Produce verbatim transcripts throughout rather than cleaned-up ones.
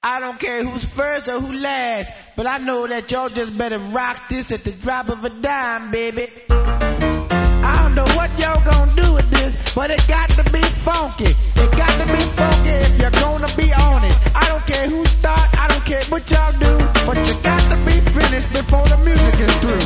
I don't care who's first or who last, but I know that y'all just better rock this at the drop of a dime, baby. I don't know what y'all gonna do with this, but it got to be funky. It got to be funky if you're gonna be on it. I don't care who start, I don't care what y'all do, but you got to be finished before the music is through.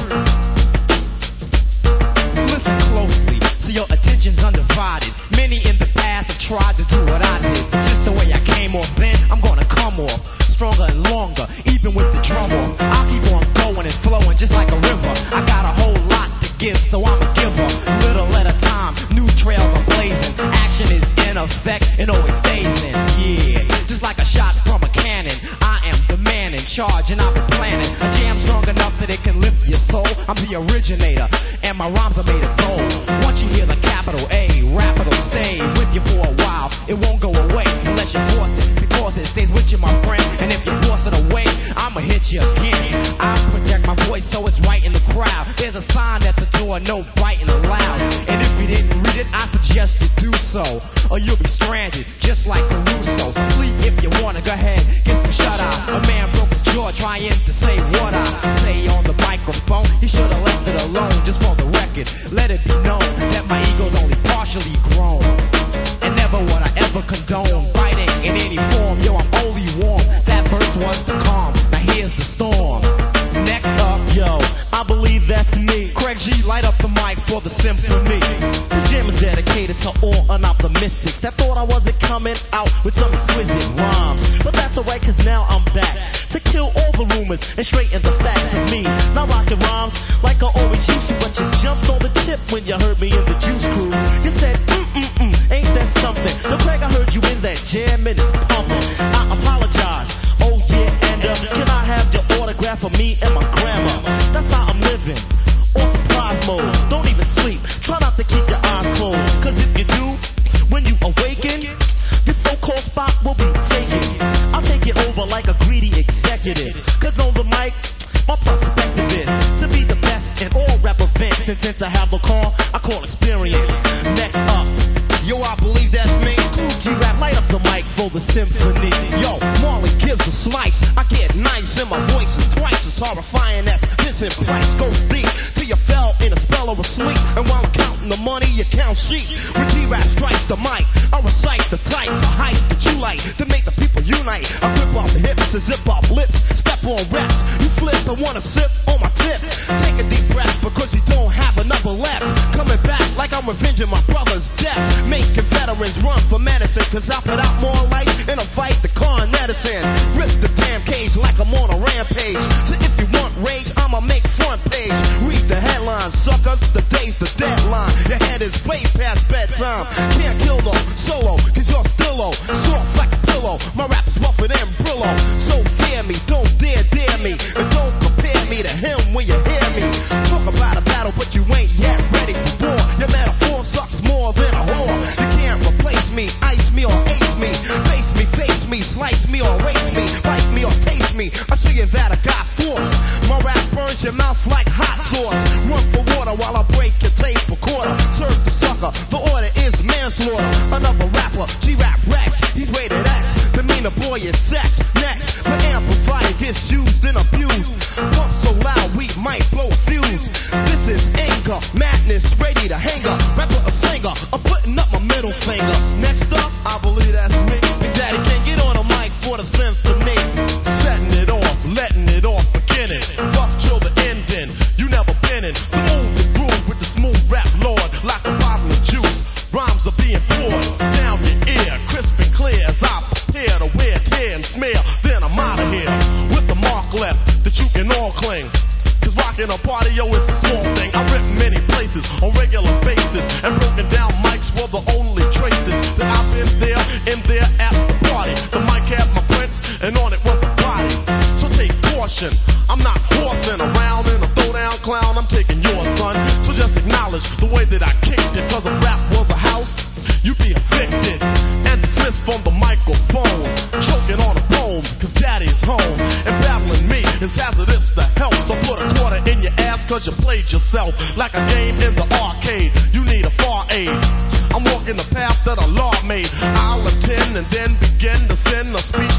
Listen closely, so your attention's undivided. Many in the past have tried to do what I did. Just the way I came off then, I'm gonna come off stronger and longer, even with the drum off. I'll keep on going and flowing just like a river. I got a whole lot to give, so I'm a giver. Little at a time, new trails I'm blazing. Action is in effect and always stays in. Yeah, just like a shot from a cannon. I am the man in charge and I've been planning a jam strong enough that it can lift your soul. I'm the originator and my rhymes are made of gold. Once you hear the capital A, rap it'll stay with you for a while. It won't go away unless you force it, because it stays with you, my friend. And if you force it away, I'ma hit you again. I project my voice so it's right in the crowd. There's a sign at the door, no biting allowed. And if you didn't read it, I suggest you do so, or you'll be stranded just like Caruso. Sleep if you wanna, go ahead, get some shut eye. A man broke his jaw trying to say what I say on the microphone. He should've left it alone, just for the record. Let it be known that my ego's only partially grown, and never would I ever condone fighting in any form. Yo, I'm only warm. That verse was the calm. Now here's the storm. Next up, yo, I believe that's me. Craig G, light up the mic for the symphony. This jam is dedicated to all unoptimistics that thought I wasn't coming out with some exquisite rhymes. But that's alright, cause now I'm back to kill all the rumors and straighten the facts of me. Now rocking rhymes like I always used to, but you jumped on the tip when you heard me in the Juice Crew. You said, mm-mm-mm, ain't that something? Now Craig, I heard you in that jam and it's pumping. I apologize, oh yeah, and uh, can I have your autograph for me and my grandma? That's how I'm living, on surprise mode. Don't even sleep, try not to keep your eyes closed, cause if you do, when you awaken, this so-called spot will be taken. I'll take it over like a greedy executive, cause on the mic, my perspective is to be the best in all rap events. And since I have the call, I call experience. Next up, yo, I believe that's me. Cool G-Rap, light up the mic for the symphony. Yo, Marley gives a slice. I get nice and my voice is twice as horrifying as Vincent Price. Goes deep till you fell in a spell of a sleep. And while I'm counting the money, you count sheep. When G-Rap strikes the mic, I recite the type of hype that you like to make the people unite. I rip off the hips and zip off lips, step on reps. You flip and wanna sip on my tip. Take a deep breath because you don't have another left. Coming back like I'm revenging my brother's death. Making veterans run for medicine, cause I put out more light in a fight the con medicine. Rip the damn cage like I'm on a rampage. So if you want rage, I'ma make front page. Read the headlines, suckers, the day's the deadline. Your head is way past bedtime. Can't kill no solo, cause you're still low. Soft like a pillow, my rap is rougher than Brillo. So fear me, don't dare dare me, and don't compare me to him when you hear me. Talk about a battle, but you ain't yet ready for war. Your metaphor sucks more than a whore. You can't replace me, ice me or ace me. Face me, face me, slice me or erase me. Bite me or taste me, I'll show you that I got force. My rap burns your mouth like hot sauce. Run for water while I break your tape recorder. Serve the sucker, the order is manslaughter. Another rapper, G-Rap Rex, he's rated X. The meaner boy is sex. Next, the amplifier gets used and abused. Pump so loud we might blow a fuse. This is anger, madness, ready to hang up. Rapper or singer, I'm putting up my middle finger. Next up, I believe that's me. Big Daddy can't get on a mic for the symphony. setting it off, letting it off, beginning. Rough till the ending, you never been in. The move, the groove with the smooth rap lord. Like a bottle of juice, rhymes are being poured down your ear, crisp and clear as I prepare to wear, tear and smear. Then I'm out of here with the mark left that you can all cling. Cause rocking a party, yo, it's a small thing. I rip many places on regular basis, and broken down mics were the only traces that I've been there, in there at the party. The mic had my prints, and on it was a body. So take caution, I'm not horsing around in a throwdown clown. I'm taking yours, son. So just acknowledge the way that I kicked it. Cause if rap was a house, you'd be evicted and dismissed from the microphone. Choking on a bone, cause daddy's home. And battling me is hazardous to health. So put a quarter in your ass cause you played yourself. Like a game in the arcade, you need a far aid. I'm walking the path that Allah made. I'll attend and then begin to send a speech